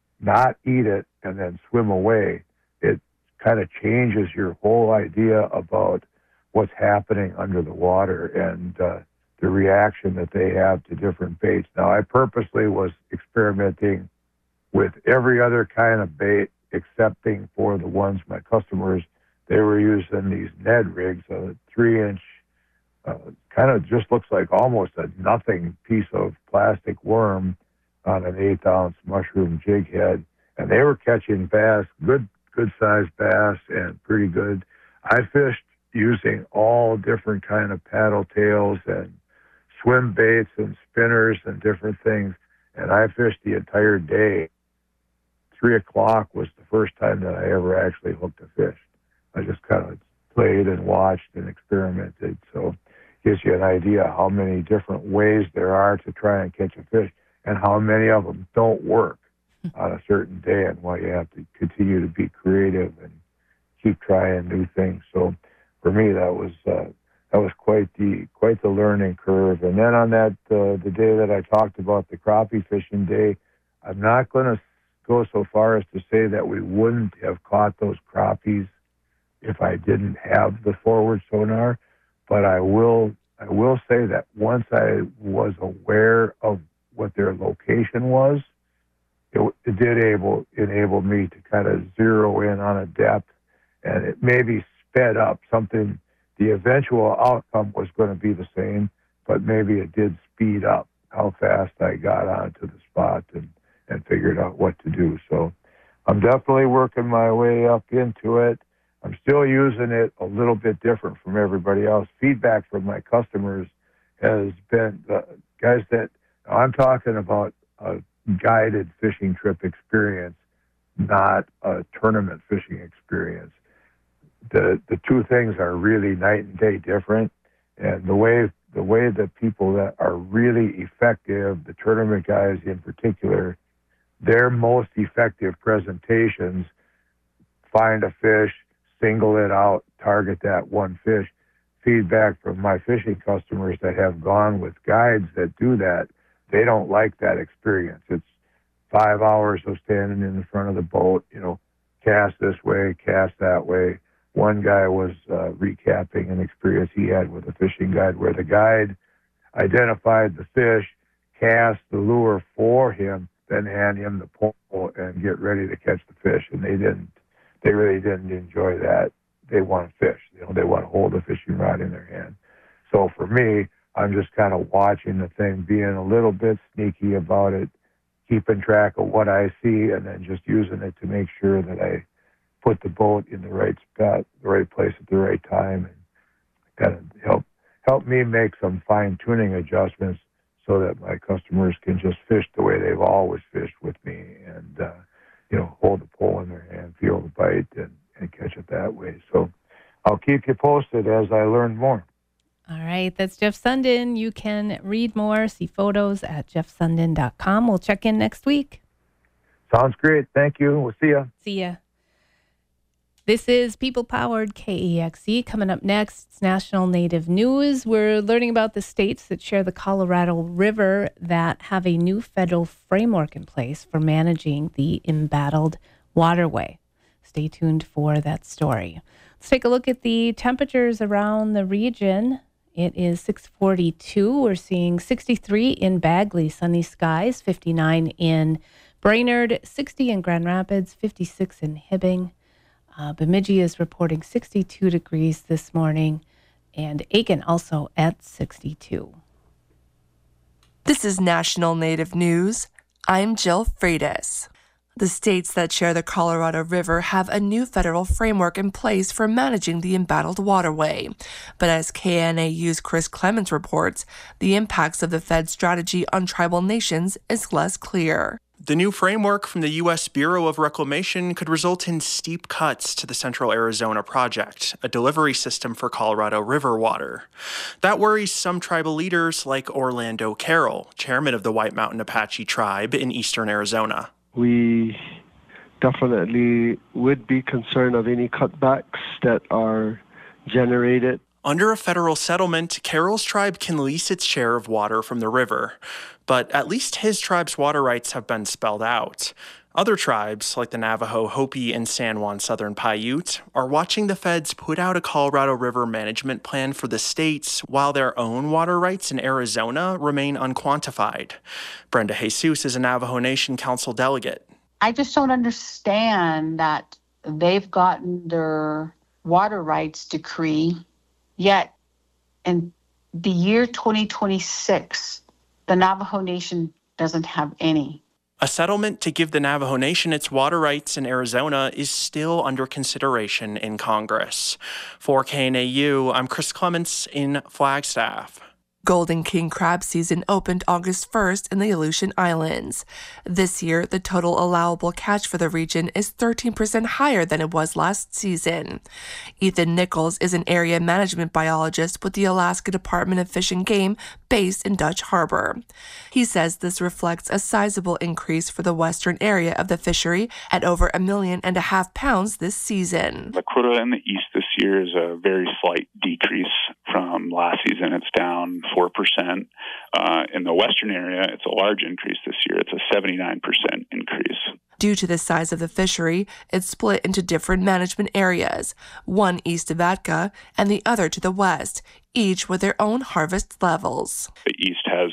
not eat it, and then swim away, it kind of changes your whole idea about what's happening under the water and uh, the reaction that they have to different baits. Now, I purposely was experimenting with every other kind of bait excepting for the ones my customers, they were using these Ned rigs, a three-inch, uh, kind of just looks like almost a nothing piece of plastic worm on an eighth-ounce mushroom jig head. And they were catching bass, good good-sized bass, and pretty good. I fished using all different kind of paddle tails and swim baits and spinners and different things. And I fished the entire day. Three o'clock was the first time that I ever actually hooked a fish. I just kind of played and watched and experimented. So, gives you an idea how many different ways there are to try and catch a fish and how many of them don't work on a certain day, and why you have to continue to be creative and keep trying new things. So for me, that was uh, that was quite the quite the learning curve. And then on that uh, the day that I talked about the crappie fishing day, I'm not going to go so far as to say that we wouldn't have caught those crappies if I didn't have the forward sonar, but I will I will say that once I was aware of what their location was, it, it did able enable me to kind of zero in on a depth, and it maybe sped up something. The eventual outcome was going to be the same, but maybe it did speed up how fast I got onto the spot and, and figured out what to do. So I'm definitely working my way up into it. I'm still using it a little bit different from everybody else. Feedback from my customers has been, uh, guys that, I'm talking about a guided fishing trip experience, not a tournament fishing experience. The the two things are really night and day different, and the way the way that people that are really effective, the tournament guys in particular, their most effective presentations, find a fish, single it out, target that one fish. Feedback from my fishing customers that have gone with guides that do that, they don't like that experience. It's five hours of standing in the front of the boat, you know, cast this way, cast that way. One guy was uh, recapping an experience he had with a fishing guide where the guide identified the fish, cast the lure for him, then hand him the pole and get ready to catch the fish. And they didn't, they really didn't enjoy that. They want to fish, you know, they want to hold a fishing rod in their hand. So for me, I'm just kind of watching the thing, being a little bit sneaky about it, keeping track of what I see, and then just using it to make sure that I put the boat in the right spot, the right place at the right time, and kind of help help me make some fine-tuning adjustments so that my customers can just fish the way they've always fished with me, and uh, you know, hold the pole in their hand, feel the bite, and, and catch it that way. So I'll keep you posted as I learn more. All right, that's Jeff Sundin. You can read more, see photos at jeff sundin dot com. We'll check in next week. Sounds great. Thank you. We'll see ya. See ya. This is People-Powered K E X E. Coming up next, it's National Native News. We're learning about the states that share the Colorado River that have a new federal framework in place for managing the embattled waterway. Stay tuned for that story. Let's take a look at the temperatures around the region. It is six forty-two. We're seeing sixty-three in Bagley, sunny skies, fifty-nine in Brainerd, sixty in Grand Rapids, fifty-six in Hibbing. Uh, Bemidji is reporting sixty-two degrees this morning, and Aiken also at sixty-two. This is National Native News. I'm Jill Freitas. The states that share the Colorado River have a new federal framework in place for managing the embattled waterway. But as K N A U's Chris Clemens reports, the impacts of the Fed's strategy on tribal nations is less clear. The new framework from the U S Bureau of Reclamation could result in steep cuts to the Central Arizona Project, a delivery system for Colorado River water. That worries some tribal leaders like Orlando Carroll, chairman of the White Mountain Apache tribe in eastern Arizona. We definitely would be concerned of any cutbacks that are generated. Under a federal settlement, Carroll's tribe can lease its share of water from the river. But at least his tribe's water rights have been spelled out. Other tribes, like the Navajo, Hopi, and San Juan Southern Paiute, are watching the feds put out a Colorado River management plan for the states while their own water rights in Arizona remain unquantified. Brenda Jesus is a Navajo Nation Council delegate. I just don't understand that they've gotten their water rights decree, yet in the year twenty twenty-six, the Navajo Nation doesn't have any. A settlement to give the Navajo Nation its water rights in Arizona is still under consideration in Congress. For K N A U, I'm Chris Clements in Flagstaff. Golden King crab season opened August first in the Aleutian Islands. This year, the total allowable catch for the region is thirteen percent higher than it was last season. Ethan Nichols is an area management biologist with the Alaska Department of Fish and Game based in Dutch Harbor. He says this reflects a sizable increase for the western area of the fishery at over a million and a half pounds this season. The quota in the east this year is a very slight decrease from last season. It's down four percent. Uh, in the western area, it's a large increase this year. It's a seventy-nine percent increase. Due to the size of the fishery, it's split into different management areas, one east of Atka and the other to the west, each with their own harvest levels. The east has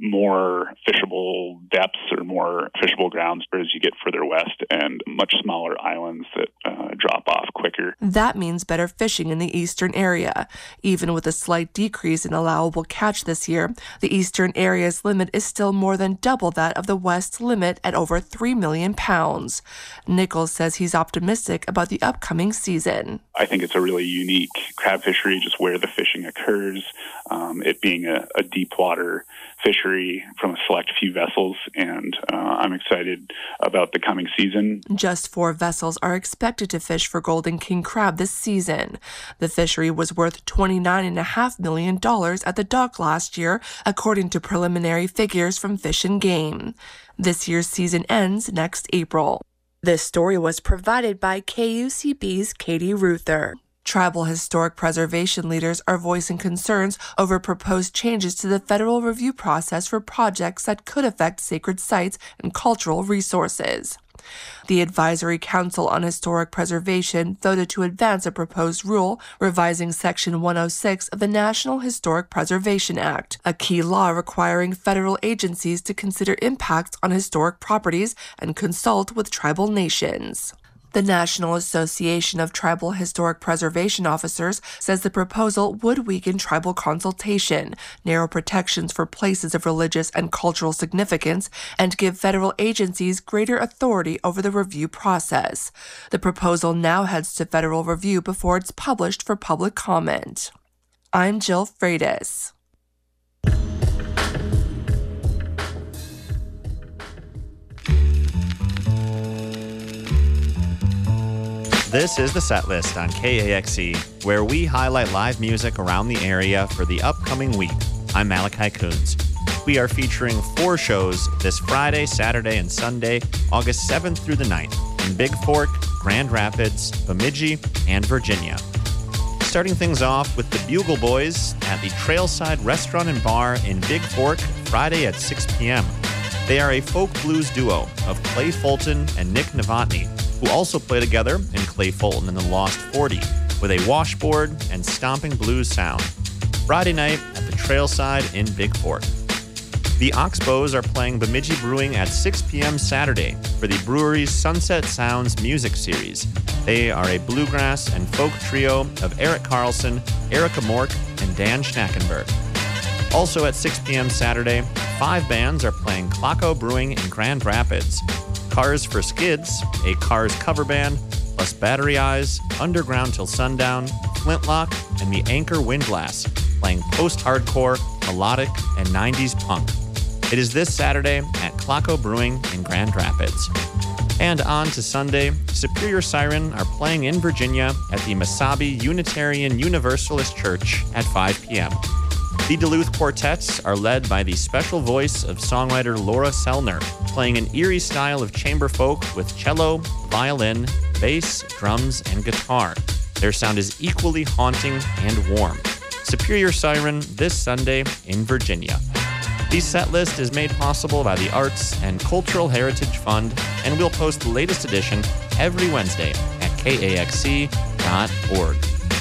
more fishable depths or more fishable grounds as you get further west, and much smaller islands that uh, drop off quicker. That means better fishing in the eastern area. Even with a slight decrease in allowable catch this year, the eastern area's limit is still more than double that of the west's limit at over three million pounds. Nichols says he's optimistic about the upcoming season. I think it's a really unique crab fishery, just where the fishing occurs, um, it being a, a deep water fishery from a select few vessels, and uh, I'm excited about the coming season. Just four vessels are expected to fish for Golden King crab this season. The fishery was worth twenty-nine point five million dollars at the dock last year, according to preliminary figures from Fish and Game. This year's season ends next April. This story was provided by K U C B's Katie Ruther. Tribal historic preservation leaders are voicing concerns over proposed changes to the federal review process for projects that could affect sacred sites and cultural resources. The Advisory Council on Historic Preservation voted to advance a proposed rule revising Section one oh six of the National Historic Preservation Act, a key law requiring federal agencies to consider impacts on historic properties and consult with tribal nations. The National Association of Tribal Historic Preservation Officers says the proposal would weaken tribal consultation, narrow protections for places of religious and cultural significance, and give federal agencies greater authority over the review process. The proposal now heads to federal review before it's published for public comment. I'm Jill Freitas. This is the set list on K A X E, where we highlight live music around the area for the upcoming week. I'm Malachi Coons. We are featuring four shows this Friday, Saturday, and Sunday, August seventh through the ninth, in Big Fork, Grand Rapids, Bemidji, and Virginia. Starting things off with the Bugle Boys at the Trailside Restaurant and Bar in Big Fork, Friday at six p.m. They are a folk blues duo of Clay Fulton and Nick Novotny, who also play together in Clay Fulton and the Lost forty, with a washboard and stomping blues sound. Friday night at the Trailside in Big Fork. The Oxbows are playing Bemidji Brewing at six p.m. Saturday for the brewery's Sunset Sounds music series. They are a bluegrass and folk trio of Eric Carlson, Erica Mork, and Dan Schnackenberg. Also at six p.m. Saturday, five bands are playing Claco Brewing in Grand Rapids. Cars for Skids, a Cars cover band, plus Battery Eyes, Underground Till Sundown, Flintlock, and the Anchor Windlass, playing post-hardcore, melodic, and nineties punk. It is this Saturday at Claco Brewing in Grand Rapids. And on to Sunday, Superior Siren are playing in Virginia at the Mesabi Unitarian Universalist Church at five p.m. The Duluth Quartets are led by the special voice of songwriter Laura Sellner, playing an eerie style of chamber folk with cello, violin, bass, drums, and guitar. Their sound is equally haunting and warm. Superior Siren this Sunday in Virginia. The set list is made possible by the Arts and Cultural Heritage Fund, and we'll post the latest edition every Wednesday at K A X C dot org.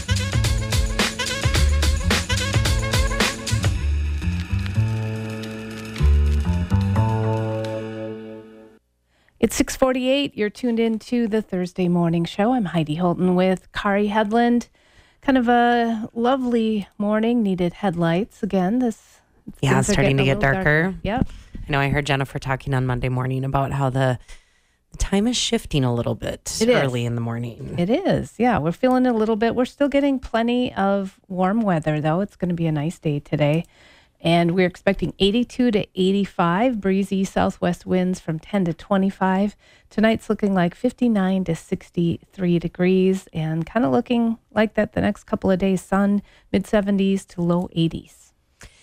It's six forty-eight. You're tuned into the Thursday Morning Show. I'm Heidi Holton with Kari Headland. Kind of a lovely morning. Needed headlights again. This yeah, it's starting to get darker. darker. Yep. I know I heard Jennifer talking on Monday morning about how the, the time is shifting a little bit it early is. in the morning. It is. Yeah, we're feeling it a little bit. We're still getting plenty of warm weather, though. It's going to be a nice day today. And we're expecting eighty-two to eighty-five, breezy southwest winds from ten to twenty-five. Tonight's looking like fifty-nine to sixty-three degrees and kind of looking like that the next couple of days. Sun, mid seventies to low eighties.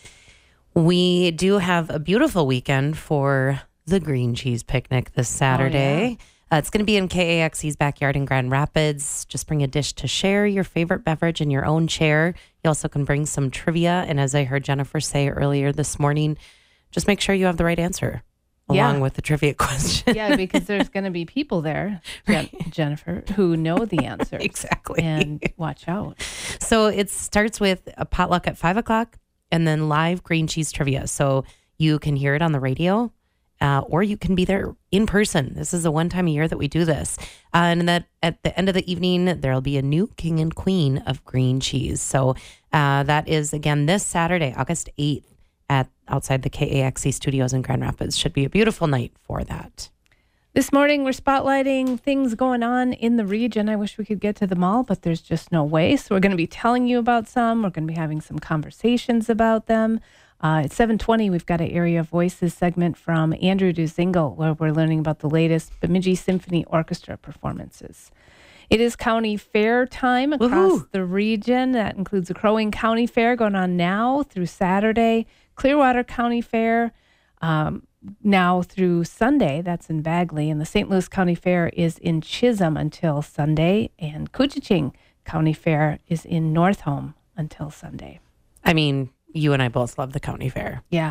We do have a beautiful weekend for the Green Cheese Picnic this Saturday. Oh, yeah. Uh, it's going to be in K A X E's backyard in Grand Rapids. Just bring a dish to share, your favorite beverage in your own chair. You also can bring some trivia. And as I heard Jennifer say earlier this morning, just make sure you have the right answer along Yeah. with the trivia question. Yeah, because there's going to be people there, Jen- Jennifer, who know the answers. Exactly. And watch out. So it starts with a potluck at five o'clock and then live green cheese trivia. So you can hear it on the radio. Uh, or you can be there in person. This is the one time a year that we do this. Uh, and that at the end of the evening, there'll be a new king and queen of green cheese. So uh, that is, again, this Saturday, August eighth, at outside the K A X E studios in Grand Rapids. Should be a beautiful night for that. This morning, we're spotlighting things going on in the region. I wish we could get to them all, but there's just no way. So we're going to be telling you about some. We're going to be having some conversations about them. Uh, at seven twenty, we've got an Area Voices segment from Andrew Duzingle, where we're learning about the latest Bemidji Symphony Orchestra performances. It is county fair time across Woohoo! the region. That includes the Crow Wing County Fair going on now through Saturday, Clearwater County Fair um, now through Sunday. That's in Bagley. And the Saint Louis County Fair is in Chisholm until Sunday. And Coochin County Fair is in North Home until Sunday. I mean, you and I both love the county fair. Yeah.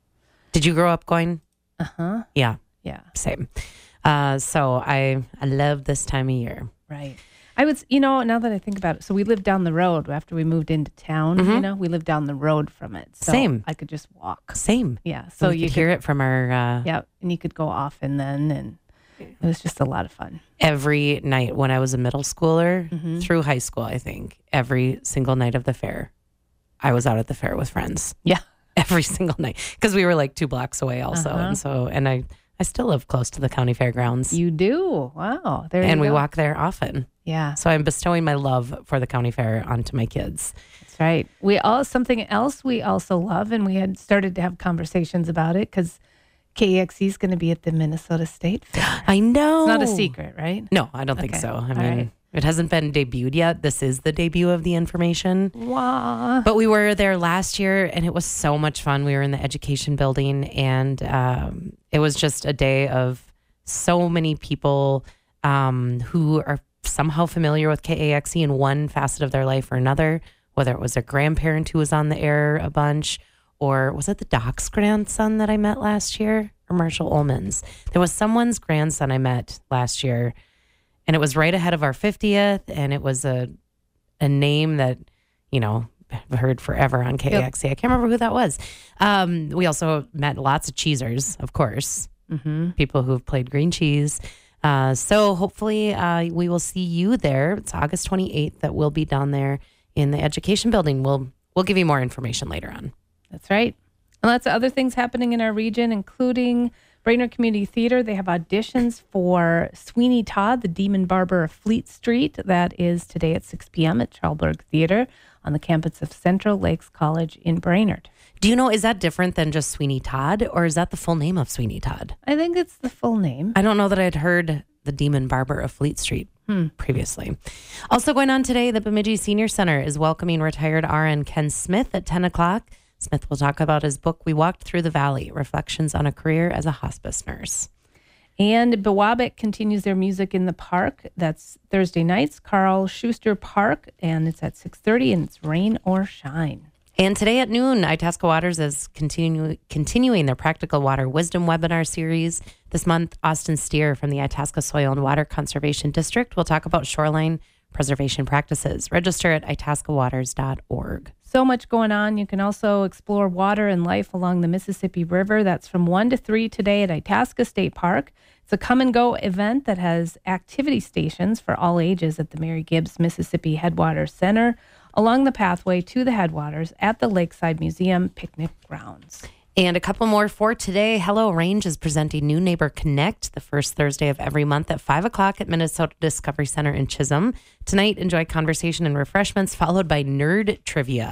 Did you grow up going? Uh-huh. Yeah. Yeah. Same. Uh, so I, I love this time of year. Right. I would, you know, now that I think about it, so we lived down the road after we moved into town, Mhm. you know, we lived down the road from it. So Same. I could just walk. Same. Yeah. So So we you could hear it from our... Uh, Yeah. And you could go off and then, and it was just a lot of fun. every night when I was a middle schooler Mhm. through high school, I think, every single night of the fair, I was out at the fair with friends. Yeah. Every single night. Because we were like two blocks away also. Uh-huh. And so, and I, I still live close to the county fairgrounds. You do? Wow. There you and we go. walk there often. Yeah. So I'm bestowing my love for the county fair onto my kids. That's right. We all, something else we also love, and we had started to have conversations about it because K A X E is going to be at the Minnesota State Fair. I know. It's not a secret, right? No, I don't think Okay. so. I All mean, right. it hasn't been debuted yet. This is the debut of the information. Wow. But we were there last year and it was so much fun. We were in the education building and um, it was just a day of so many people um, who are somehow familiar with K A X E in one facet of their life or another, whether it was a grandparent who was on the air a bunch, or was it the Doc's grandson that I met last year, or Marshall Ullman's? There was someone's grandson I met last year. And it was right ahead of our fiftieth, and it was a a name that, you know, I've heard forever on K A X E. I can't remember who that was. Um, we also met lots of cheesers, of course, Mm-hmm. people who've played green cheese. Uh, so hopefully uh, we will see you there. It's August twenty-eighth that we'll be down there in the education building. We'll we'll give you more information later on. That's right. And lots of other things happening in our region, including Brainerd Community Theater. They have auditions for Sweeney Todd, the Demon Barber of Fleet Street. That is today at six p.m. at Charlberg Theater on the campus of Central Lakes College in Brainerd. Do you know, is that different than just Sweeney Todd, or is that the full name of Sweeney Todd? I think it's the full name. I don't know that I'd heard the Demon Barber of Fleet Street Hmm. previously. Also going on today, the Bemidji Senior Center is welcoming retired R N Ken Smith at ten o'clock. Smith will talk about his book, We Walked Through the Valley, Reflections on a Career as a Hospice Nurse. And Biwabik continues their music in the park. That's Thursday nights, Carl Schuster Park, and it's at six thirty, and it's rain or shine. And today at noon, Itasca Waters is continu- continuing their Practical Water Wisdom webinar series. This month, Austin Steer from the Itasca Soil and Water Conservation District will talk about shoreline preservation practices. Register at itasca waters dot org. So much going on. You can also explore water and life along the Mississippi River. That's from one to three today at Itasca State Park. It's a come and go event that has activity stations for all ages at the Mary Gibbs Mississippi Headwaters Center along the pathway to the headwaters at the Lakeside Museum picnic grounds. And a couple more for today. Hello Range is presenting New Neighbor Connect the first Thursday of every month at five o'clock at Minnesota Discovery Center in Chisholm. Tonight, enjoy conversation and refreshments followed by nerd trivia.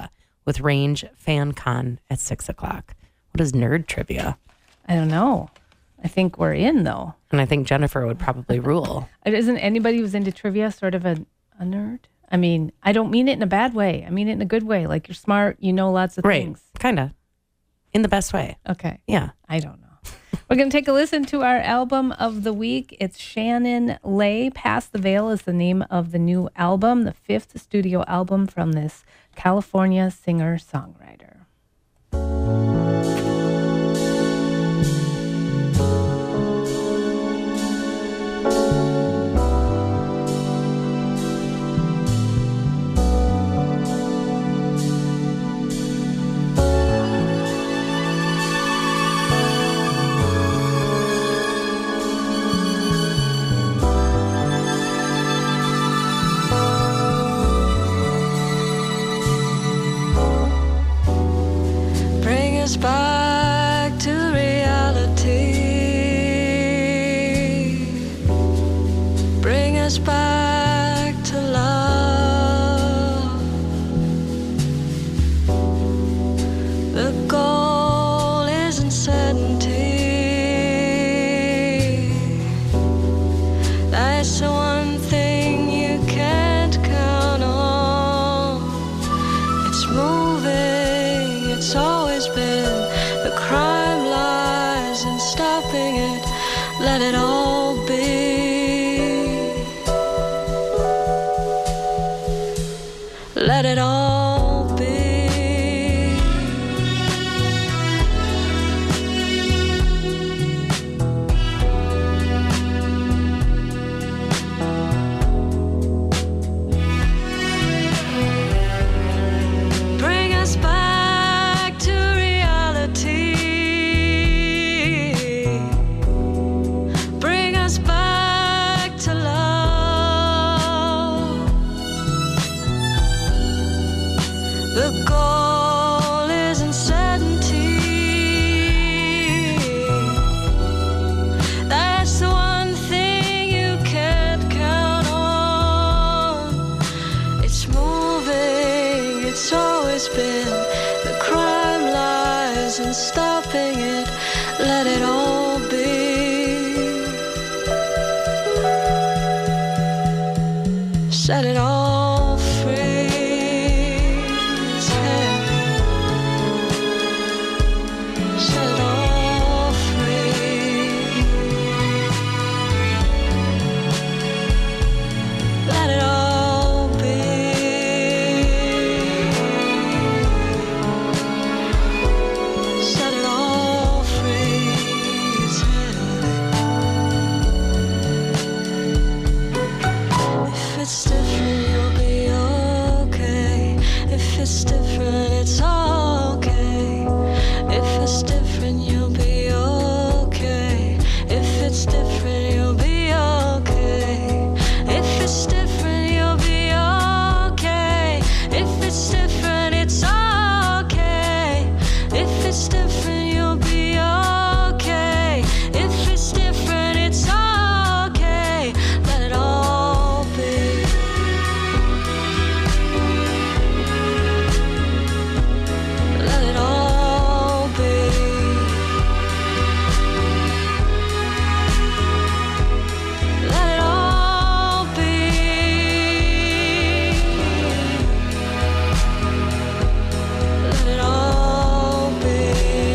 with Range Fan Con at six o'clock. What is nerd trivia? I don't know. I think we're in, though. And I think Jennifer would probably rule. Isn't anybody who's into trivia sort of a, a nerd? I mean, I don't mean it in a bad way. I mean it in a good way. Like, you're smart, you know lots of right. things. Kind of. In the best way. Okay. Yeah. I don't know. We're going to take a listen to our album of the week. It's Shannon Lay. Past the Veil is the name of the new album, the fifth studio album from this California singer-songwriter. Back to reality. Bring us back to love. The goal isn't certainty. That's the one thing you can't count on. It's moving, it's always been. The crime lies in stopping it. Let it all be. Let it all be. Bring us back to reality. Bring us back to love. The goal isn't certainty. That's the one thing you can't count on. It's moving, it's always been. The crime lies in stopping it. Let it all be. Set it all free. Set it all free. Let it all be. Set it all free. If it's different, you'll be okay. If it's different, it's okay. If it's different, you'll be okay. If it's different, you'll be okay. If it's different, you'll be okay. If it's different, it's okay. If it's different, you'll be okay. If it's different, it's okay. Let it all be. Let it all be. Let it all be. Let it all be.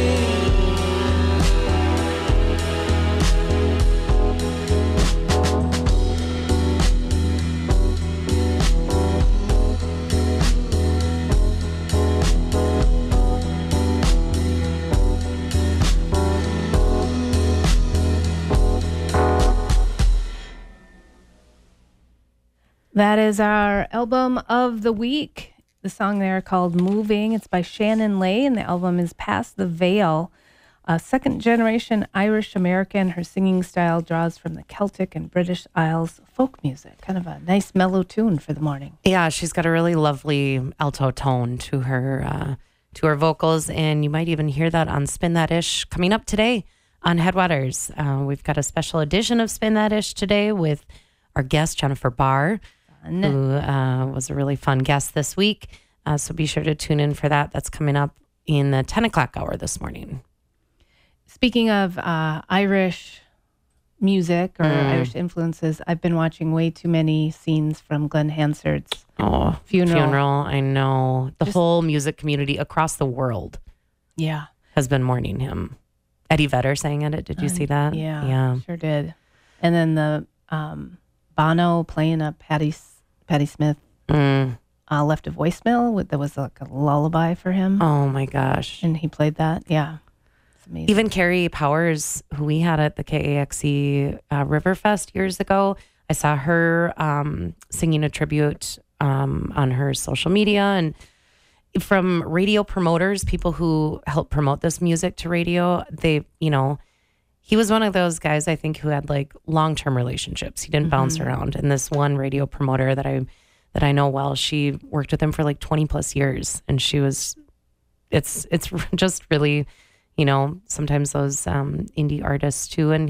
That is our album of the week. The song there called Moving. It's by Shannon Lay, and the album is Past the Veil. A second generation Irish American. Her singing style draws from the Celtic and British Isles folk music. Kind of a nice mellow tune for the morning. Yeah, she's got a really lovely alto tone to her uh, to her vocals, and you might even hear that on Spin That Ish coming up today on Headwaters. Uh, we've got a special edition of Spin That Ish today with our guest Jennifer Barr, who uh, was a really fun guest this week. Uh, so be sure to tune in for that. That's coming up in the ten o'clock hour this morning. Speaking of uh, Irish music or Mm. Irish influences, I've been watching way too many scenes from Glenn Hansard's Oh, funeral. funeral. I know. The Just- whole music community across the world Yeah. has been mourning him. Eddie Vedder sang at it. Did you Um, see that? Yeah, Yeah. sure did. And then the um, Bono playing a Patti Patti Smith Mm. uh, left a voicemail with, that was like a lullaby for him. Oh my gosh. And he played that. Yeah. It's amazing. Even Carrie Powers, who we had at the K A X E uh, Riverfest years ago, I saw her um, singing a tribute um, on her social media. And from radio promoters, people who help promote this music to radio, they, you know, he was one of those guys, I think, who had like long-term relationships. He didn't bounce Mhm. around. And this one radio promoter that I that I know well, she worked with him for like twenty plus years. And she was, it's, it's just really, you know, sometimes those um, indie artists too. And